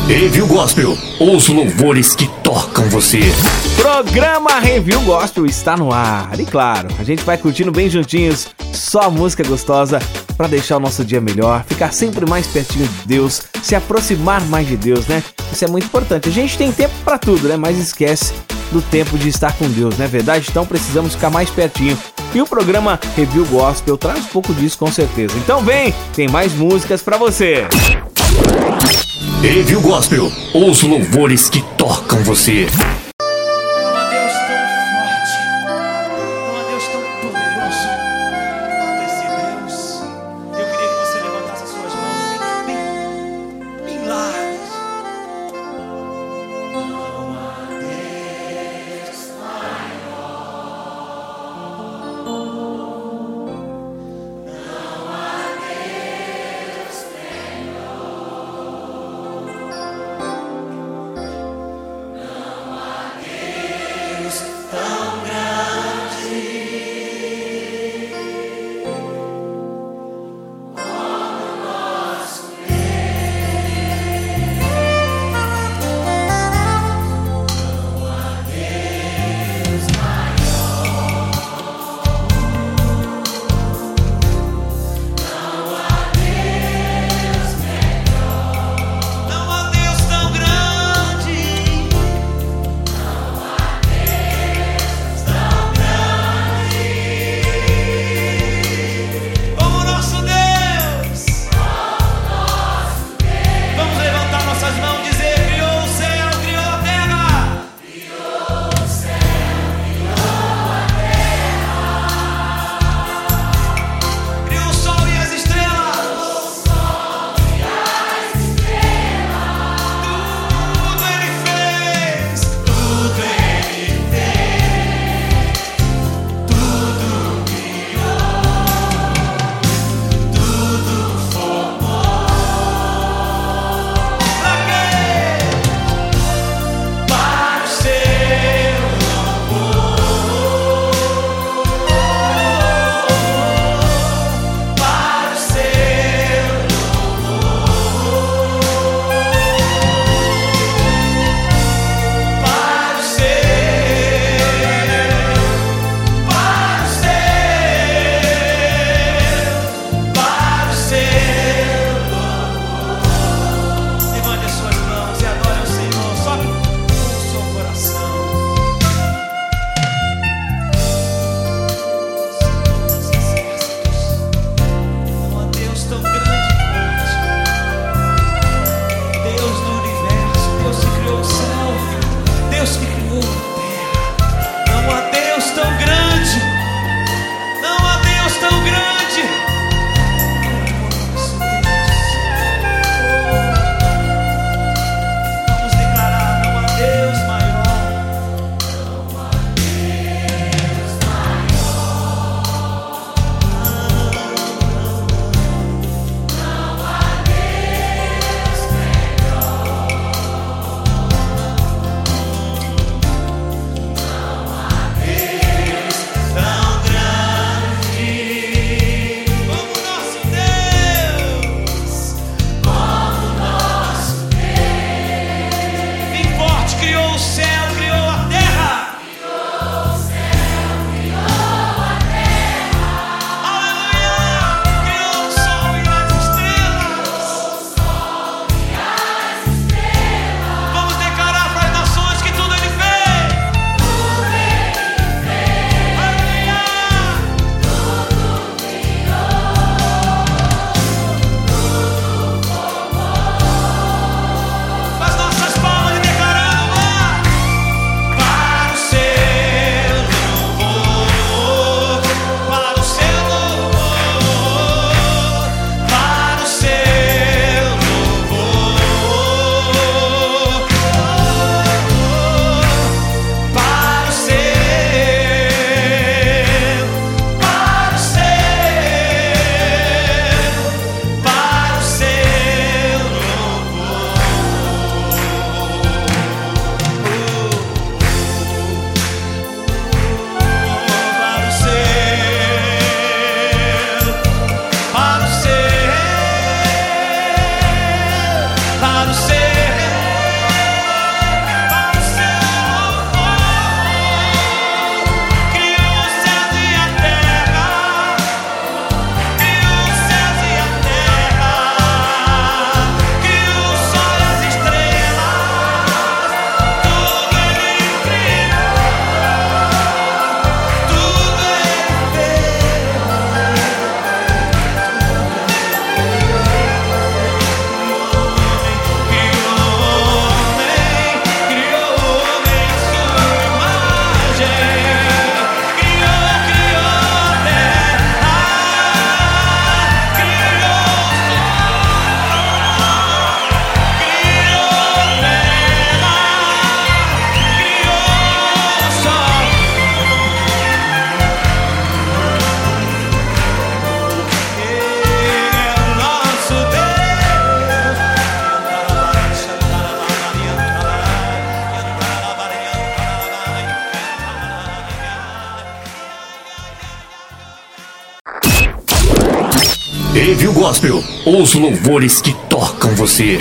Review Gospel, os louvores que tocam você. Programa Review Gospel está no ar. E claro, a gente vai curtindo bem juntinhos, só música gostosa para deixar o nosso dia melhor, ficar sempre mais pertinho de Deus, se aproximar mais de Deus, né? Isso é muito importante. A gente tem tempo para tudo, né? Mas esquece do tempo de estar com Deus, não é verdade? Então precisamos ficar mais pertinho. E o programa Review Gospel traz um pouco disso com certeza. Então vem, tem mais músicas para você. Review Gospel, os louvores que tocam você. para o céu. Gospel, os louvores que tocam você.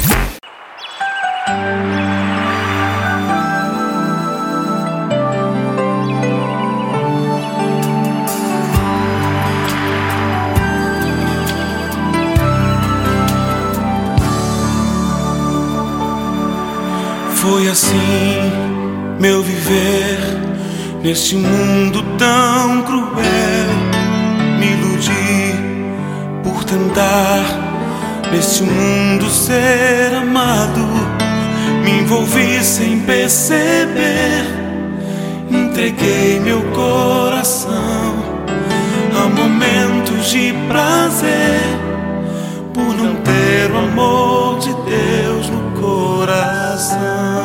Foi assim meu viver neste mundo tão cruel. Me iludi por tentar neste mundo ser amado. Me envolvi sem perceber, entreguei meu coração a momentos de prazer, por não ter o amor de Deus no coração.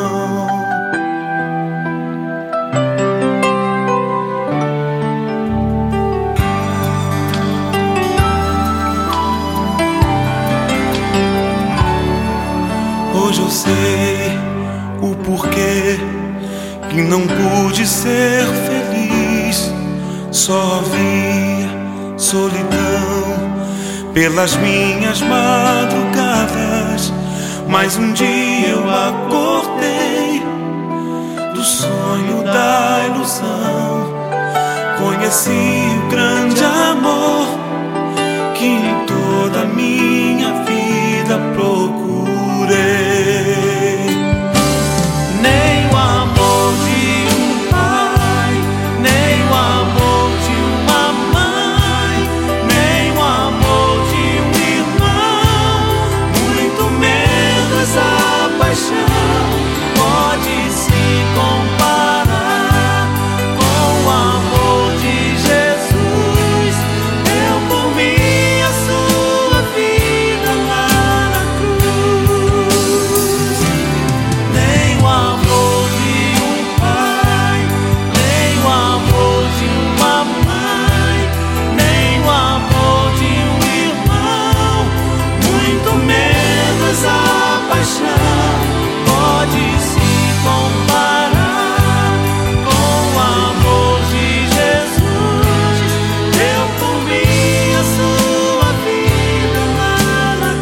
Hoje eu sei o porquê que não pude ser feliz. Só havia solidão pelas minhas madrugadas. Mas um dia eu acordei do sonho da ilusão. Conheci o grande amor que em toda a minha vida procurei. Nem o amor de um pai, nem o amor de uma mãe, nem o amor de um irmão, muito menos a paixão pode se comparar com o amor de Jesus. Deu por mim a sua vida lá na cruz. Nem o amor de um pai, nem o amor de uma mãe, nem o amor de um irmão, muito menos a paixão pode se comparar com o amor de Jesus. Deu por mim a sua vida lá na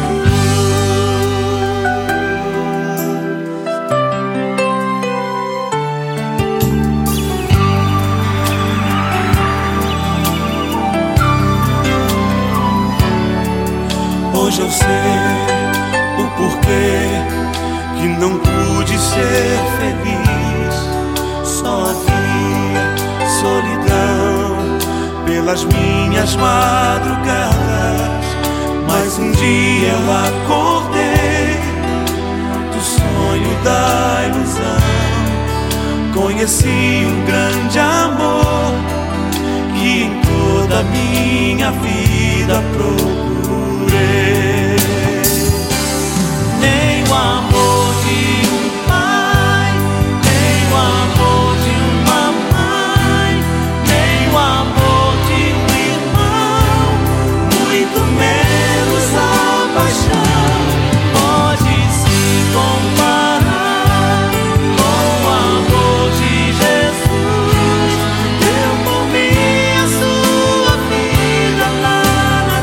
cruz. Hoje eu sei o porquê que não pude ser feliz. Só havia solidão pelas minhas madrugadas. Mas um dia eu acordei do sonho da ilusão. Conheci um grande amor que em toda a minha vida procurei. Nem o amor de um pai, nem o amor de uma mãe, nem o amor de um irmão, muito menos a paixão pode se comparar com o amor de Jesus. Deu por mim a sua vida lá na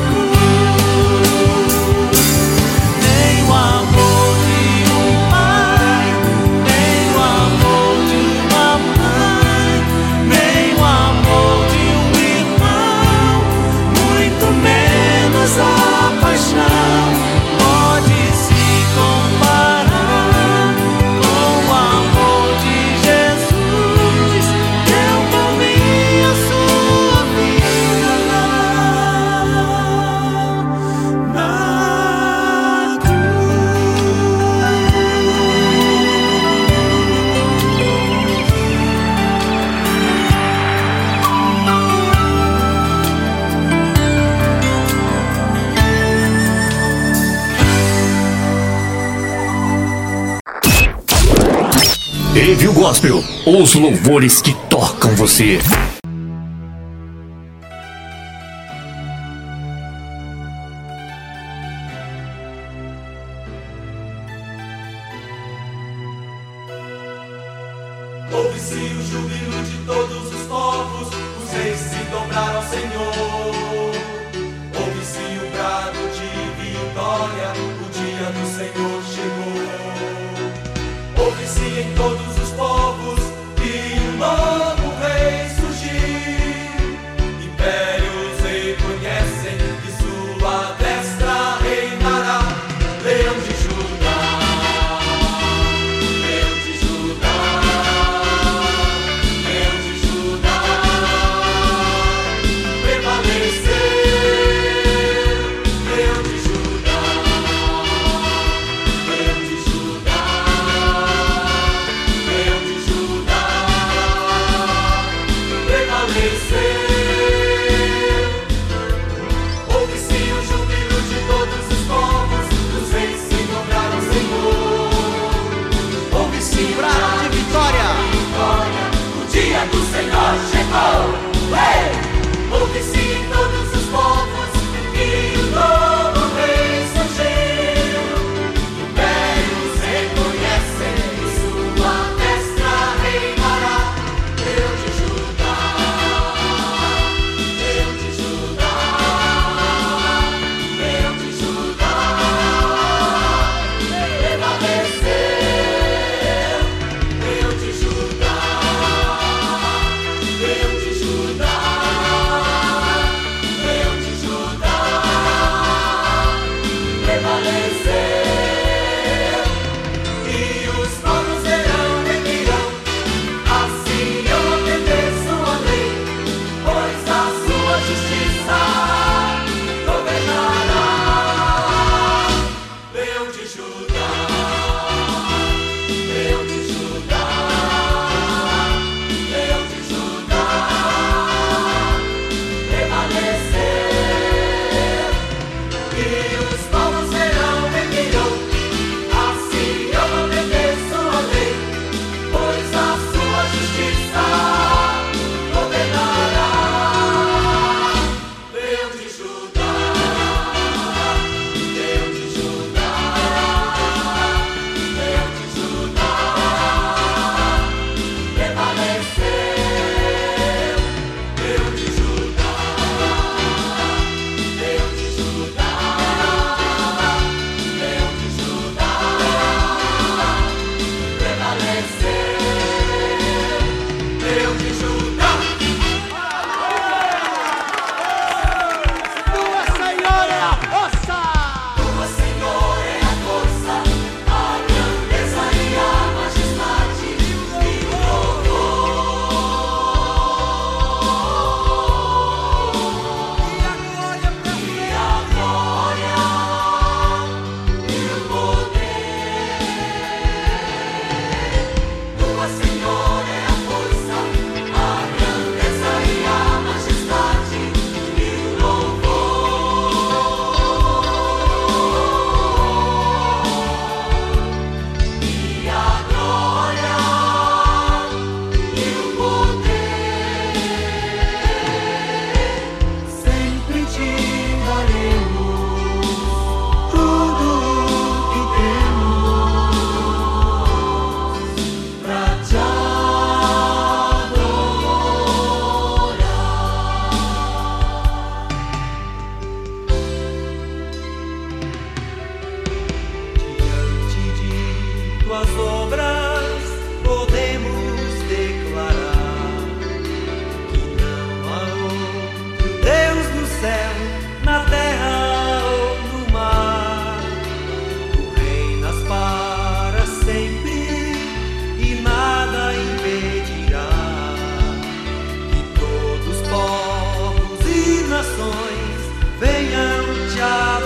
cruz. Nem o amor de um pai, nem o amor de uma mãe, nem o amor de um irmão, muito menos a paixão pode se comparar com o amor de Jesus. Deu por mim a sua vida lá na cruz. Review Gospel, os louvores que tocam você. Ouve-se o júbilo de todos os povos, os reis se dobraram ao Senhor. Ouve-se o brado Senhor chegou. Ei! Ouve-se em todos os povos que o novo rei surgiu. Impérios reconhecem sua destra reinará. Deus de Judá, Deus de Judá, Deus de Judá, prevaleceu. Deus de Judá, Deus de Judá, Deus de Judá, prevaleceu. E os povos verão e dirão: assim eu obedeço a lei, pois a sua justiça governará. Deus de Judá, Deus de Judá, Deus de Judá, prevaleceu. E os povos verão e dirão: assim eu obedeço a lei, pois a sua justiça governará. Deus de Judá, Deus de Judá, Deus de Judá, prevaleceu. Deus de Judá, Deus de Judá, Deus de Judá, prevaleceu. Deus de Judá. Tua, Senhor, é a força, a grandeza e a majestade e o louvor. E a glória e o poder. Tua, Senhor, é a força, a grandeza e a majestade e o louvor. E a glória e o poder, sempre te daremos tudo o que temos pra te adorar. Diante de tuas obras podemos declarar que não há outro Deus no céu, na terra ou no mar. Tu reinas para sempre e nada impedirá que todos os povos e nações venham te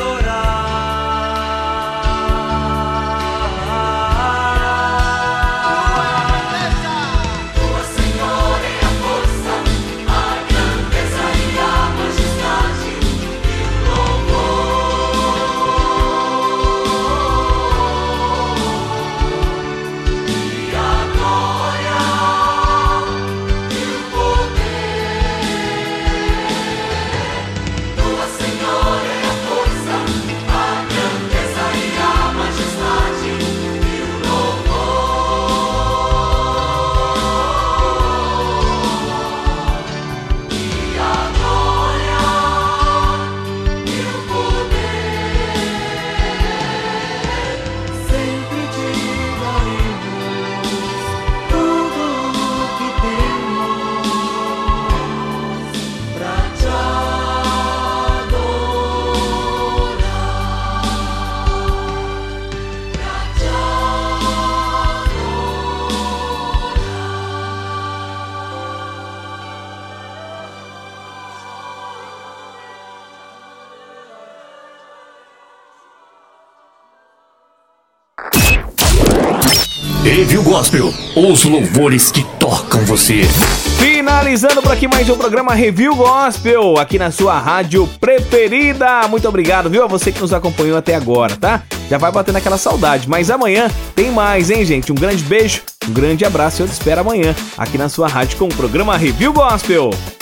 adorar. Tua, Senhor, é a força, a grandeza e a majestade e o louvor. E a glória e o poder. Tua, Senhor, é a força, a grandeza e a majestade e o louvor. E a glória e o poder, sempre te daremos tudo o que temos pra te adorar, pra te adorar. Review Gospel, os louvores que tocam você. Finalizando por aqui mais um programa Review Gospel, aqui na sua rádio preferida. Muito obrigado, viu, a você que nos acompanhou até agora, tá? já vai batendo aquela saudade. Mas amanhã tem mais, hein, gente? Um grande beijo, um grande abraço e eu te espero amanhã aqui na sua rádio com o programa Review Gospel.